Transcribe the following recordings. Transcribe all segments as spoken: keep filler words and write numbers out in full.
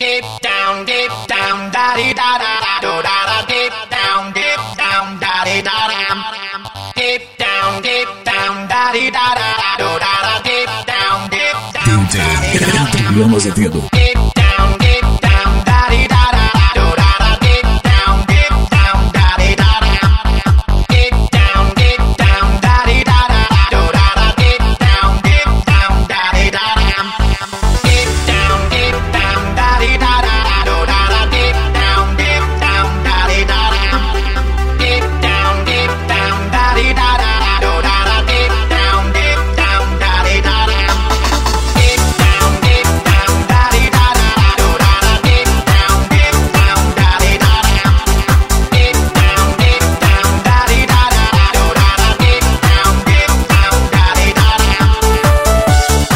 Deep down, deep down, da di da da da do da da. Deep down, deep down, da di da da. Deep down, deep down, da di da da da do da da. Deep down, deep down, D J Adriano Azevedo. deep down, deep down, da di da da da do da da. Deep down, deep down, da di da da. Deep down, deep down, da di da da da do da da. Deep down, deep down, da di da da. Deep down, deep down, da di da da da do da da. Deep down, deep down, da di da da. Deep down, deep down, da di da da da do da da. Deep down, deep down, da di da da. Deep down, deep down, da di da da da do da da. Deep down, deep down, da di da da. Deep down, deep down, da di da da da do da da. Deep down, deep down, da di da da.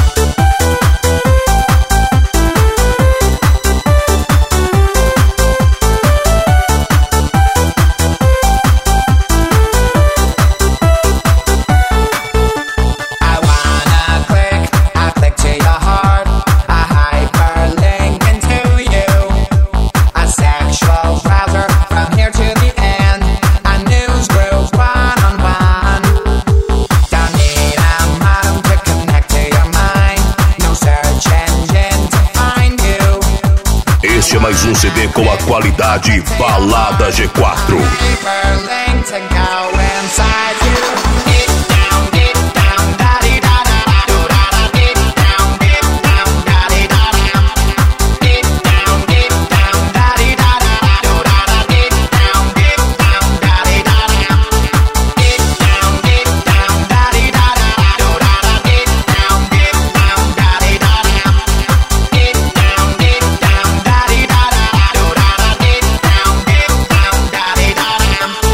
I wanna click, I click to your heart, a hyperlink into you, a sexual browser from here to the end, a news group one-on-one. Don't need a modem to connect to your mind, no search engine to find you. Este é mais um C D com a qualidade Balada G quatro. Hyperlink to go inside you. Deep down, deep down, da di da da da do da da. Deep down, deep down, da di da da. Deep down, deep down, da di da da da do da da. Deep down, deep down, da di da da. Deep down, deep down, da di da da da do da da. Deep down, deep down, da di da da. Deep down, deep down, da di da da da do da da. Deep down, deep down, da di da da.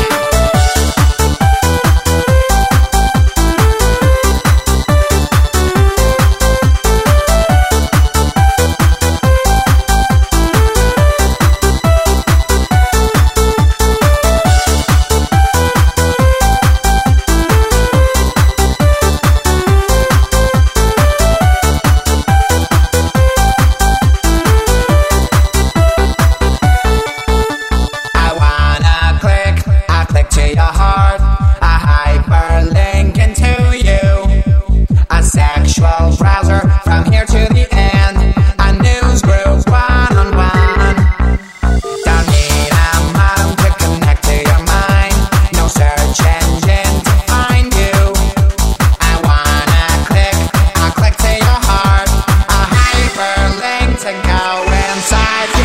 I wanna click, I click to your heart, a hyperlink into you, a sexual browser from here to the end, a news group one-on-one. Don't need a modem to connect to your mind, no search engine to find you. I wanna click, I click to your heart, a hyperlink to go inside you.